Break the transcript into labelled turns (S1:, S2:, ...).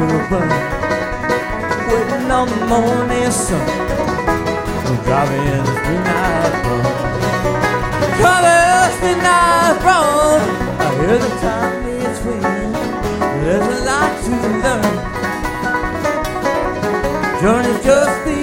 S1: will burn. Waiting on the morning sun, we're driving this midnight road. Colors midnight road, I hear the time between. There's a lot to learn. Journey's just the